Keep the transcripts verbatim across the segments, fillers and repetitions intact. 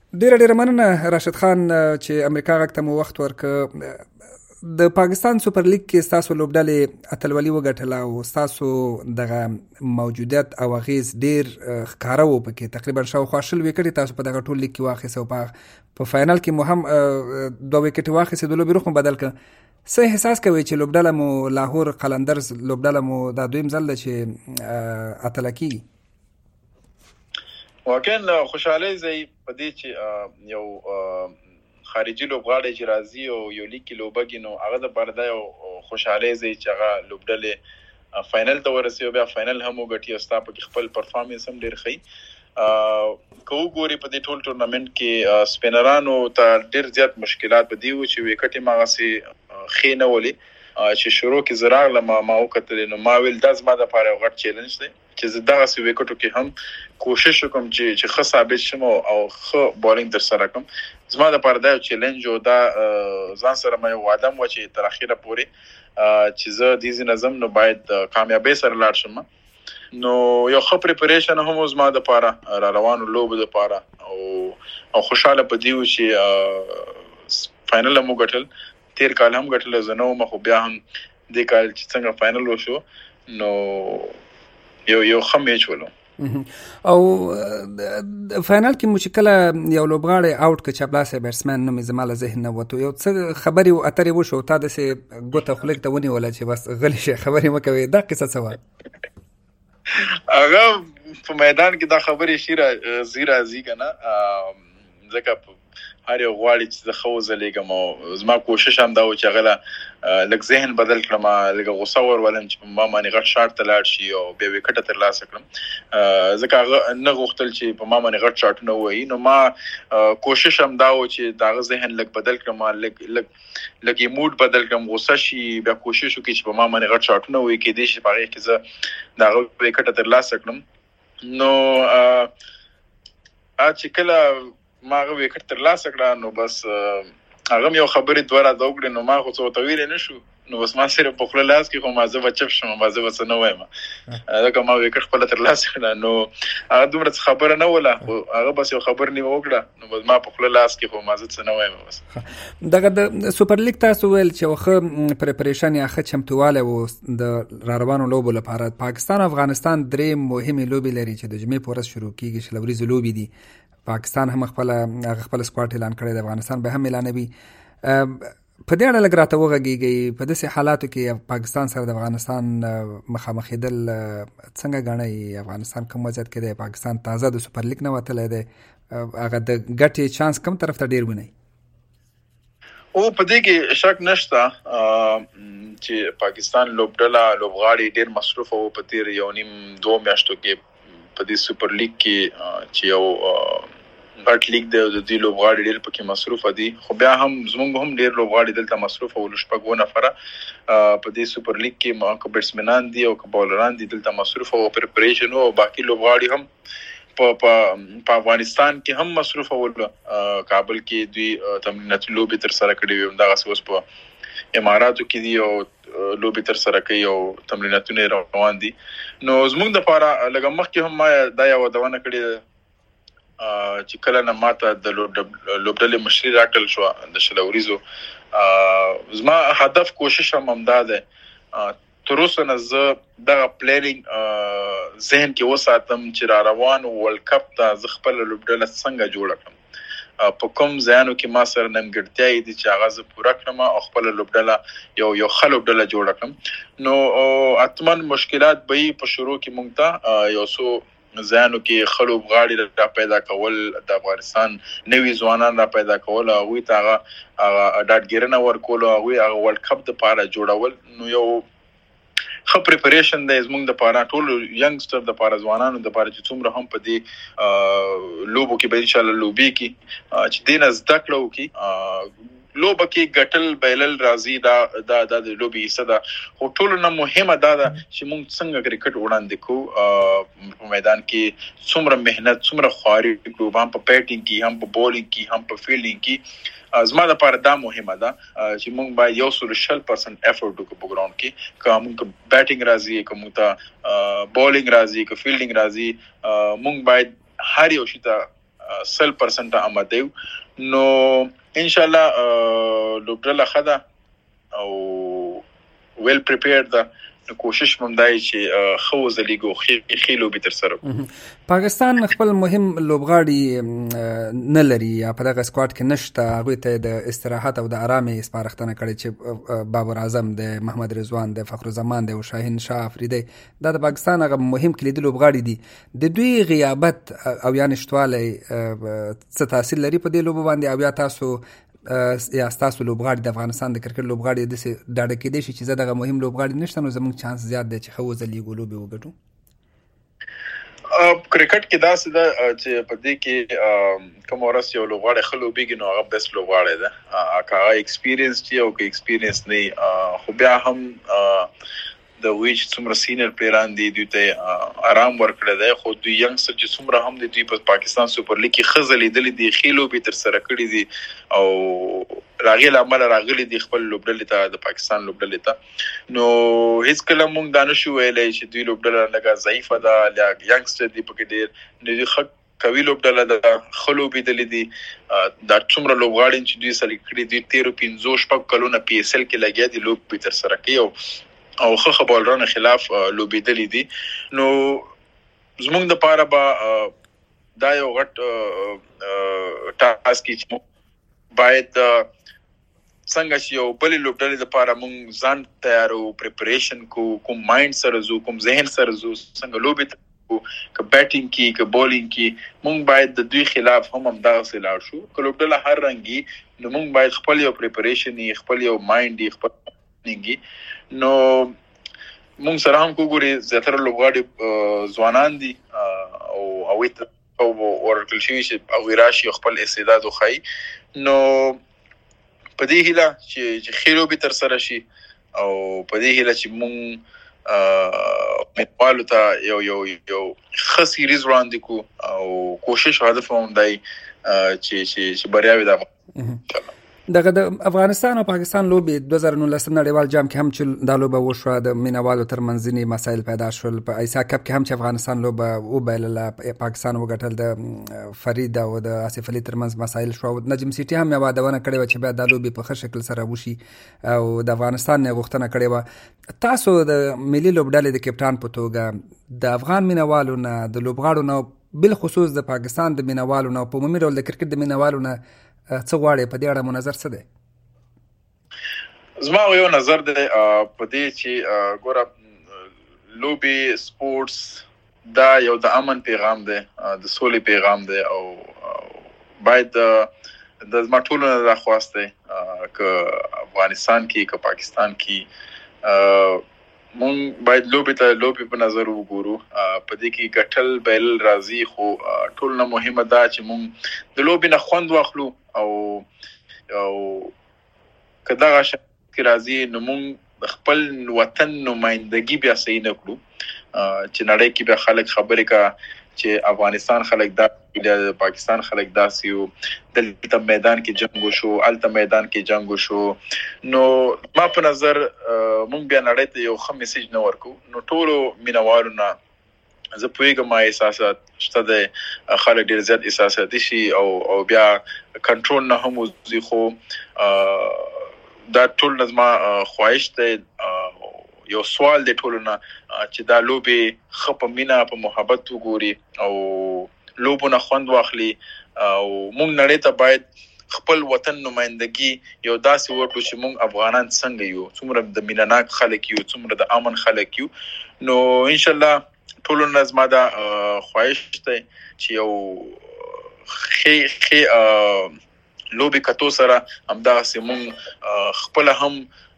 ډیره ډیره مننه راشد خان چې امریکا غږ ته مو وخت ورکړ. د پاکستان سوپر لیګ کې ستاسو لوبډلې اتلولي وګټله او ستاسو دغه موجودیت او اغیز ډیر ښکاره و پکې، تقریبا شاوخوا شل وکټې تاسو په دغه ټول لیګ کې واخیسته او په فاینل کې مو هم دوه وکټې واخیستې، د لوبې رخ مو بدل کړ. څه احساس کوئ چې لوبډله مو لاهور قلندرز لوبډله مو دا دویم ځل ده چې اتله کیږي؟ واقعا خوشحالي زی په دې چې یو خارجي لوبغاړی چې راځي او یو لیګ کې لوبګي نو هغه د پاره دا یو خوشحالي زی چې هغه لوبډلې فاینل ته ورسي او بیا فاینل هم وګټي او ستا په خپل پرفارمنس هم ډیر ښه کو ګوري. په دې ټول ټورنمنت کې سپینرانو ته ډیر زیات مشکلات بدی و چې وکټي ماغسي خې نه ولي چې شروع کې زراغ لما ما وکتل نو ما ویل د زما د پاره غټ چیلنج دی چې زه دغه سی وکټو کې هم کوشش وکم چې چې ښه ثابت شم او ښه بولینګ در سره کوم. زما د پاره دا چیلنج او دا ځان سره مې وعده مو چې تر اخیره پورې چې زه د دې نظم نو باید کامیابی سره لاړ شم. نو یو ښه پریپریشن هم زما د پاره را روانو لوب د پاره او او خوشاله پدیو چې فائنل مو ګټل. تیر کال هم ګټل زنو مخ بیا هم د کال چې څنګه فائنل وشو نو یو یو ښه میچ ولو. او فائنل کې مو چې کله یو لوبغاړی آوټ که چپلاسه بیټسمن نومې زما له ذهن نه وته، یو څه خبرې اترې وشو تا داسې ګوته خولې ته ونیوله چې بس غلی شي خبرې مه کوې، دا قصه څه وه؟ هغه په میدان کې دا خبرې شي راځي راځي که نه، ځکه هر یو غواړي چې زه ښه وځلیږم او زما کوشش هم دا و چې هغه له لږ ذهن بدل کړم، لږه غوسه ورولم چې په ما باندې غټ شاټ ته لاړ شي او بیا وکټه ترلاسه کړم، ځکه هغه نه غوښتل چې په ما باندې غټ شاټونه ووایي. نو ما کوشش هم دا و چې د هغه ذهن لږ بدل کړم، لږ لږ لږ یې موډ بدل کړم، غوسه شي بیا کوشش وکړي چې په ما باندې غټ شاټونه ووایي، کېدای شي په هغې کې زه د هغه وکټه ترلاسه کړم. نو چې کله ما هغه وکټ ترلاسه کړه نو بس هغه یو خبرې دوه راته وکړې نو ما خو څه ورته ویلی نه شو، نو بس ما صرف په خوله لاس کې خو ما زه به چپ شم، ما زه به څه نه وایم، ځکه ما وکټ خپله ترلاسه کړه. نو هغه دومره څه خبره نه وله، خو هغه بس یو خبر نیمه وکړه نو بس ما په خوله لاس کې خو ما زه څه نه وایم. بس دغه د سوپر لیګ تاسو ویل چې یو ښه پریپریشن یا ښه چمتووالی و د را روانو لوبو لپاره. پاکستان او افغانستان درې مهمې لوبې لري چې د جمعې په ورځ شروع کېږي چې له ورځې لوبې دي. پاکستان هم خپل هغه خپل سکواډ اعلان کړی دی، افغانستان به هم اعلانوي. په دې اړه لږ راته وغږېږئ، په داسې حالاتو کې پاکستان سره د افغانستان مخامخېدل څنګه ګڼئ؟ افغانستان کوم وضعیت کې دی؟ پاکستان تازه د سوپر لیګ نه وتلی دی، هغه د ګټې چانس کوم طرف ته ډېر وینئ؟ او په دې کې شک نشته چې پاکستان لوبډله لوبغاړي ډېر مصروف وو په تېر یو نیم دوه میاشتو کې په دې سوپر لیګ کې چې یو غټ لیګ دی او د دې لوبغاړي ډېر پکې مصروفه دي، خو بیا هم زموږ هم ډېر لوبغاړي دلته مصروفه وو، شپږ اووه نفره په دې سوپر لیګ کې که بیټسمنان دي او که بالران دي دلته مصروفه وو، پریپریشن او باقي لوبغاړي هم په افغانستان کې هم مصروفه ول. کابل کې دوی تمریناتي لوبې تر سره کړې وي، همدغسې اوس په اماراتو کې دي او لوبې تر سره کوي او تمریناتونه روان دي. نو زموږ دپاره لږه مخکې هم ما دا یوه ودونه کړې چې کله نه ماته د لوبډلې مشري راکړل شوه د شل وریزو، زما هدف کوشش هم همدا دی تر اوسه نه زه دغه پلانینګ ذهن کې وساتم چې را روان ورلډ کپ ته زه خپله لوبډله څنګه جوړه کړم، په کوم ځایانو کې ما سره نیمګړتیاوې دي چې هغه زه پوره کړم او خپله لوبډله یو یو ښه لوبډله جوړه کړم. نو حتما مشکلات به یې په شروع کې موږ ته یو څو ځایانو کې ښه لوبغاړي را پیدا کول، د افغانستان نوي ځوانان را پیدا کول، هغوی ته هغه هغه ډاډګیرنه ورکول او هغوی هغه ورلډ کپ دپاره جوړول. نو یو ښه پریپریشن دی زموږ دپاره، ټولو ینګسټر دپاره، ځوانانو دپاره چې څومره هم په دې لوبو کې به انشاءالله لوبېږي چې دې نه زده کړه وکړي. لوبه کې ګټل بایلل راځي، دا دا د لوبې حصه ده، خو ټولو نه مهمه دا ده چې موږ څنګه کرکټ وړاندې کوو، په میدان کې څومره محنت څومره خواري کړو، هم په بیټینګ کې هم په بولینګ کې هم په فیلډینګ کې. زما دپاره دا مهمه ده چې موږ باید یو سل شل پرسنټ افورټ وکړو په ګراوند کې، که موږ بیټینګ راځي، که موږ ته بولینګ راځي، که فیلډینګ راځي، موږ باید هر یو شي ته سل پرسنټ آماده یو. نو ان شاء الله لوبډله خدا او ویل پریپیرډ ده. کوشش مونږ دای چې خو زلیګو خې لوبي تر سره. پاکستان خپل مهم لوبغاړي نه لري یا په دغه سکواډ کې نشته. هغه ته د استراحت او د آرامي سپارښتنه کړې چې بابر اعظم د محمد رضوان د فخر الزمان د او شاهین شاه افریدی دا د پاکستان هغه مهم کلیدي لوبغاړي دي. د دوی غیابت او یا نشټوالی څه تاثیر لري په دې لوبو باندې او یا تاسو یا تاسو لوبغاړي د افغانستان د کرکټ لوبغاړي د ډاډه کېدې شي چې زه دغه مهم لوبغاړي نشته نو زموږ چانس زیات دی چې خو ځلیږو لوبې وګټو؟ کرکټ کې داسې ده چې په دې کې کوم ورس یو لوبغاړی ښه لوبېږي نو هغه بیسټ لوبغاړی ده. که هغه ایکسپیرینس چې او که ایکسپیرینس نه خو بیا هم د وی چې څومره سینیر پلیران دي دوی ته آرام ورکړی دی. خو دوی ینګسټر چې څومره هم دي دوی په پاکستان سوپر لیګ کې ښه ځلېدلي دي، ښې لوبې تر سره کړي دي او راغې له امله راغلي دي خپل لوبډلې ته د پاکستان لوبډلې ته. نو هېڅکله موږ دا نشو ویلی چې دوی لوبډله لږه ضعیفه ده یا ینګسټر دي پکې ډېر دوی ښه قوي لوبډله ده، ښه لوبېدلې دي. دا څومره لوبغاړي چې دوی سلیکټ کړي دوی تېرو پنځو شپږ کلونه پی ایس ایل کې لګیا دي لوبې تر سره کوي او او ښه ښه بالرانو خلاف لوبېدلي دي. نو زموږ دپاره به دا یو غټ ټاسک چې باید څنګه چې یو بلې لوبډلې دپاره موږ ځان تیارو، پریپریشن کو، کوم مایند سره ځو، کوم ذهن سره ځو، څنګه لوبې ته که بیټینګ کی که بولینګ کی موږ باید د دوی خلاف هم همدغسې لاړ شو. که لوبډله هر رنګي نو موږ باید خپل یو پریپریشن یې، خپل یو مایند یې، خپل نو مونږ سره هم کوګوري زیاتره لوبغاړي ځوانان دي او هغوی ته ورکړل شوي چې هغوی راشي او خپل استعداد وښایي. نو په دې هیله چې ښې لوبې تر سره شي او په دې هیله چې مونږ مینوالو ته یو یو یو ښه سیریز وړاندې کړو او کوشش هدف هم دی چې چې بریاوې د دغه د افغانستان او پاکستان لوبې دوه زره نولسم نړیوال جام کې هم چې دا لوبه وشوه د مینوالو ترمنځ ځینې مسایل پیدا شول. په ایسا کپ کې هم چې افغانستان لوبه وبایلله پاکستان وګټل، د فرید او د آصف علي ترمنځ مسایل شو. نجم سیټي هم یوه یادونه کړې وه چې بیا دا لوبې په ښه شکل سره وشي او د افغانستان نه غوښتنه کړې وه. تاسو د ملي لوبډلې د کپټان په توګه د افغان مینوالو نه، د لوبغاړو نه، بالخصوص د پاکستان د مینوالو نه، په عمومي ډول د کرکټ د مینوالو نه څه غواړې؟ په دې اړه مو نظر څه دی؟ زما یو نظر دی په دې چې ګوره لوبې سپورټس دا یو د امن پیغام دی، د سولې پیغام دی او باید د زما ټولو نه دا خواست دی که افغانستان کې که پاکستان کې مونږ باید لوبې ته لوبې په نظر وګورو. په دې کې ګټل بایلل راځي خو ټول نه مهمه دا چې مونږ د لوبې نه خوند واخلو او او که دغه شی کې راځي نو مونږ خپل وطن نمایندګي بیا صحیح نه کړو چې نړۍ کې بیا خلک خبرې کا چې افغانستان خلک دا د پاکستان خلک داسې یو دلته میدان کې جنګ وشو، هلته میدان کې جنګ وشو. نو ما په نظر مونږ بیا نړۍ ته یو ښه میسیج نه ورکو. نو ټولو مینوالو نه زه پوهېږم ما احساسات شته دی، خلک ډېر زیات احساساتي شي او او بیا کنټرول نه هم وځي. خو دا ټول نه زما خواهش دی، یو سوال دی ټولو نه چې دا لوبې ښه په مینه په محبت وګوري او لوبو نه خوند واخلي او مونږ نړۍ ته باید خپل وطن نمایندګي یو داسې وکړو چې مونږ افغانان څنګه یو، څومره د مینه‌ناک خلک یو، څومره د امن خلک یو. نو انشاءالله ټولو نه زما دا خواهش دی چې یو ښې ښې لوبې کتو سره همدغسې مونږ خپله هم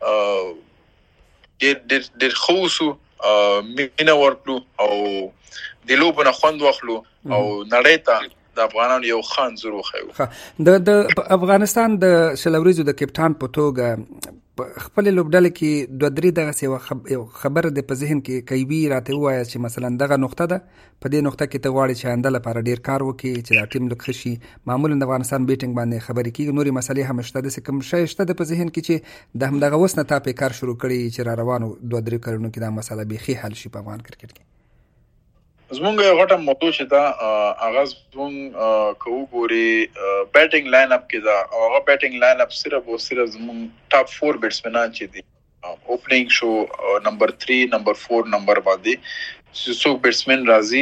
ډېر ډېر ډېر ښه اوسو، مینه ورکړو او د لوبو نه خوند واخلو او نړۍ ته د افغانانو یو ښه انځور وښیو. د د افغانستان د شل ورځو د کپټان په توګه خپل لوبډلې کې دوه درې دغسې یو خبره د په ذهن کې کوي راته ووایه چې مثلا دغه نقطه ده، په دې نقطه کې ته غواړې چې آینده لپاره ډېر کار وکړي چې دا ټیم لږ ښه شي. معمولا د افغانستان بیټینګ باندې خبرې کېږي، نورې مسلې هم شته. داسې کوم شی شته د په ذهن کې چې د همدغه اوس نه تا پې کار شروع کړي چې را روانو دوه درې کلونو کې دا مسله بیخي حل شي په افغان کرکټ کې؟ زمونږ غټه موضوع چې دا هغه زمونږ کو ګوري بیټینګ لاین اپ کې دا او هغه بیټینګ لاین اپ صرف او صرف زمونږ ټاپ فور بیټسمنان چې دي اوپننګ شو نمبر تھری نمبر فور نمبر باندې څو بیټسمن راځي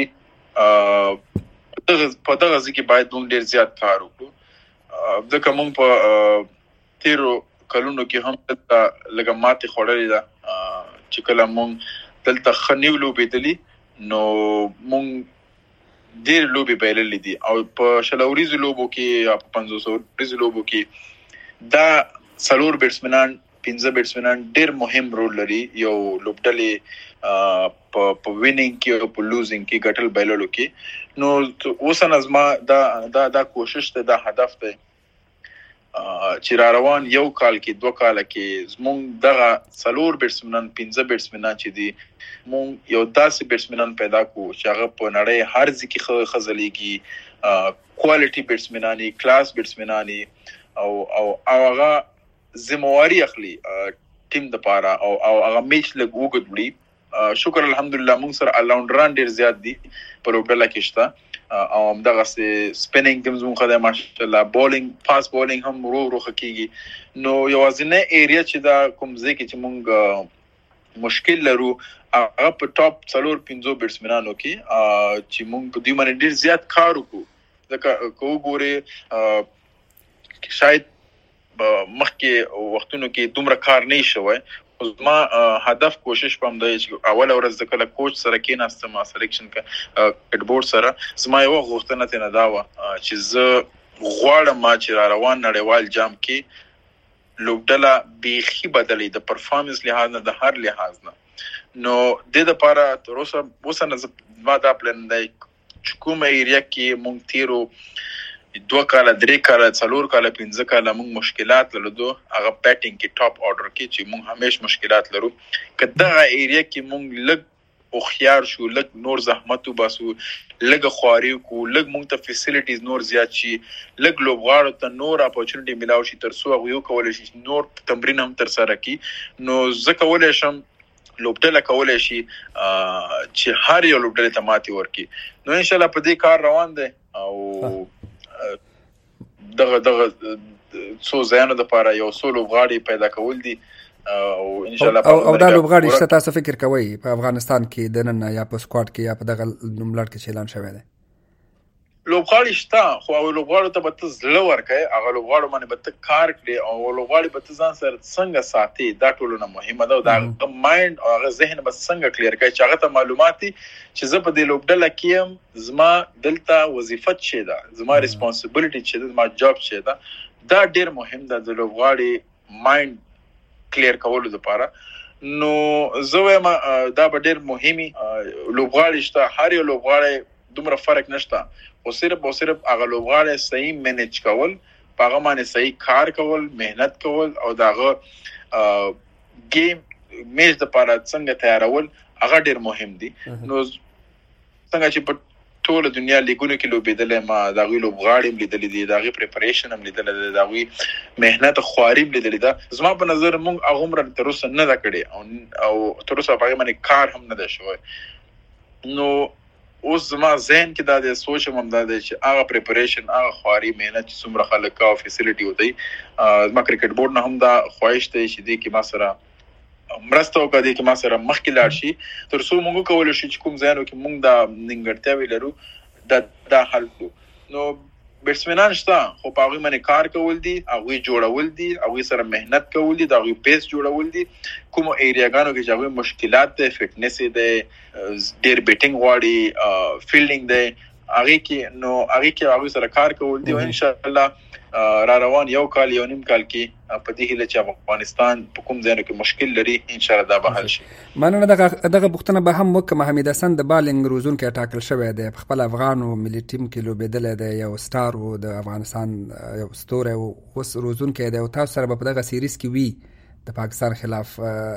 په دغه ځکه باید موږ ډیر زیات کار وکړو ځکه موږ په تیرو کلونو کې هم دلته لږه ماتې خوړلې ده چې کله موږ دلته خنیو لوبې دلی نو مونږ ډېر لوبې بایللې دي او په شلوريزو لوبو کې یا په پنځوس وريزو لوبو کې دا څلور بیټسمنان پنځه بیټسمنان ډېر مهم رول لري یو لوبډلې په په وینینګ کې او په لوزینګ کې ګټل بایللو کې نو اوس نظم دا دا دا کوشش ته دا هدف دی چې را روان یو کال کې دوه کال کې زمونږ دغه څلور بیټسمنان پنځه بیټسمنان چې دي مونږ یو داسې بیټسمنان پیدا کو چې هغه په نړۍ هر ځکه خزلېږي کوالټي بیټسمنانی کلاس بیټسمنانی او او هغه ذمہواری اخلي ټیم د پاره او او هغه میچ لګ وګد وړي شکر الحمدلله مونږ سره الاونډ دیر زیات دي په لوبډله کې شته او دغه سپینینګ هم زموږ خدای ماشاءالله بولینګ فاست بولینګ هم ورو ورو خکېږي نو یوازینه ایریا چې دا کوم ځای کې چې مونږ مشکل لرو هغه په ټاپ څلور پنځو بیټسمنانو کې چې مونږ په دې باندې ډیر زیات کار وکړو ځکه کو ګوري شاید مخکې وختونو کې دومره کار نه شوی خو ما هدف کوشش پم دی چې اول ورځ د کله کوچ سره کېناستم سلیکشن کټ بورډ سره زما یو غوښتنه ته نه دا و چې زه غواړم ما چې را روان نړیوال جام کې لوبډله بیخي بدلې د پرفارمنس لحاظ نه د هر لحاظ نه نو د لپاره تر اوسه اوسه ما دا پلان دی چې کومه ایریا کې مونږ تیرو دوه کاله درې کاله څلور کاله پنځه کاله موږ مشکلات لرو هغه بیټینګ کې ټاپ اورډر کې چې موږ همیش مشکلات لرو کله ایریا کې موږ لګ او خيار شو لګ نور زحمت وباسو لګ خواري کو لګ موږ ته فیسیلیټیز نور زیات شي لګ لوبغاړو ته نور اپورچونټی ملاوي شي تر څو هغه یو کول شي نور تمرین هم تر سره کی نو زکه ولې شم لوبډله کولای شي چې هر یو لوبډله ته ماتي ورکي نو ان شاء الله په دې کار روان دي او دغه دغه څو ځایونو د لپاره یو څو لوبغاړي پیدا کول دي او ان شاء الله او دا لوبغاړي چې تاسو فکر کوئ په افغانستان کې د نن یا په سکواډ کې یا په دغه نوملړ کې اعلان شوی دی لوبغاړي شته خو او لوبغاړو ته به ته زړه ورکړې هغه لوبغاړو باندې به ته کار کړې او لوبغاړي به ته ځان سره څنګه ساتي دا ټولو نه مهمه ده او دا مایند او هغه ذهن به څنګه کلیر کړي چې هغه ته معلومات چې زه په دې لوبډله کې يم زما دلته وظیفه څه ده زما ریسپانسیبিলিټي څه ده زما جاب څه ده دا ډیر مهم ده د لوبغاړي مایند کلیر کولو لپاره نو زه وایم دا به ډیر مهمي لوبغاړي شته هر یو لوبغاړي دومره فرق نشته او صرف او صرف هغه لوبغاړي صحیح مینیج کول هغه باندې صحیح کار کول مهنت کول او داغه گیم میچ د لپاره څنګه تیارول هغه ډیر مهم دي نو څنګه چې په ټول دنیا لیګونو کې لوبېدل ما داغه لوبغاړي لیدل دي داغه پریپریشن هم لیدل دي داغه مهنت خواري لیدل دي زما په نظر مونږ هغه عمر تر اوسه نه دا کړی او تر اوسه په باندې کار هم نه ده شوی نو اوس زما ذهن کې دا د سوچ هم دا دی چې هغه پریپریشن هغه خواري مهنت چې څومره خلک او فیسیلیټي وتی ما کرکټ بورډ نه هم دا خواهش ته چې دې کې ما سره مرسته وکړي کې ما سره مخکې لاړ شي تر څو موږ کولای شو چې کوم ځایونو کې موږ دا نیمګړتیاوې لرو دا دا حل کړو نو بیټسمنان شته خو په هغه باندې کار کول دي هغه جوړول دي هغه سره مهنت کول دي دا هغه بیس جوړول دي کوم ایریاګانو کې چې هغه مشکلات دي فټنس دي ډیر بیټینګ غواړي فیلډینګ دی هغه کې نو هغه کې هغه سره کار کول دی او ان شاء الله را روان یو کال یو نیم کال کې په دې هله چې افغانستان په کوم ځای کې مشکل لري ان شاء الله دا به حل شي مننه دغه دغه بوختنه به هم وک محمد حسن د بالینګ روزون کې ټاکل شوی دی په خپل افغان او ملي ټیم کې لوبېدل دی یو سٹار او د افغانستان یو ستوره او اوس روزون کې دی او تاسو سره په دغه سیریز کې وی د پاکستان خلاف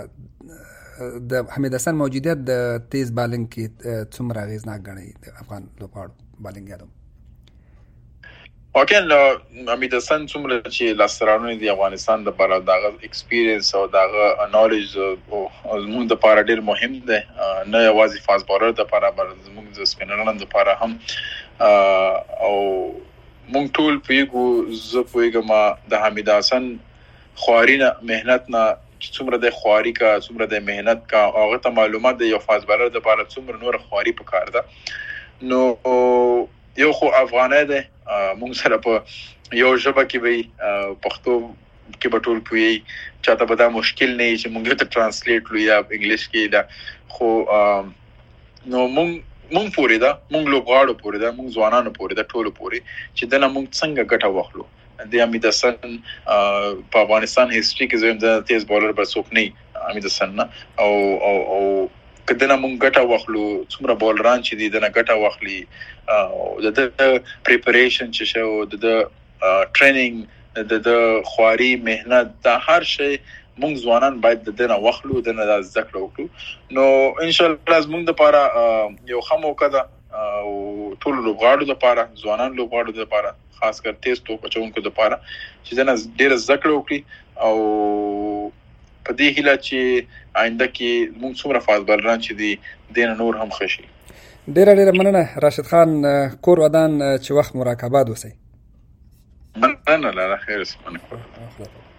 د حمید حسن موجودیت د تیز بالینګ کې څومره اغیزناک غني د افغان لوبغاړو بالینګ یادو واقعا حمید حسن څومره چې لاسرانونه دی افغانستان د لپاره دغه ایکسپیرینس او دغه نالج او زموږ د لپاره ډیر مهم دی، نه یوازې فاست بولر د لپاره بلکې زموږ د سپینرانو د لپاره هم. او موږ ټول پیګو زه پیګم د حمید حسن خوارینه مهنت نه څومره د خواري کا څومره د مهنت کا هغه ته معلومات د یو فاست بولر د لپاره څومره نور خواري پکار ده. نو یو خو افغانای ده مونږ سره په یو ژبه کې وي، پښتو کې به ټول پوي، چاته به دا مشکل نه چې مونږ ته ترانسلیټ لو یا انګلیش کې دا. خو نو مونږ مونږ پوری دا مونږ لوبغاړو پوری دا مونږ ځوانانو پوری دا ټول پوری چې دنه مونږ څنګه ګټه واخلو. د حمید حسن په افغانستان هیستوري کې زم د تیز بولر بر څوک نه حمید حسن نه او او او کدنه مونږ ګټه واخلو، څومره بولران چې دي دنه ګټه واخلي، او د پریپریشن چې شو د ټریننګ د د خواري مهنت دا هر شی مونږ ځوانان باید دنه واخلو، دنه د ذکر وکړو. نو ان شاء الله زموږ د لپاره یو ښه موقع ده او ټول لوبغاړو لپاره، ځوانان لوبغاړو لپاره، خاص کر تیز توپ اچونکو لپاره چې دنه ډیر ذکر وکړي او په دې هیله چې آینده کې موږ څومره فاست بولران چې دي دین نور هم خشي. ډیر ډیر مننه راشد خان، کور ودان چې وخت مراقبات وسی. مننه، لا خیر اسمنه.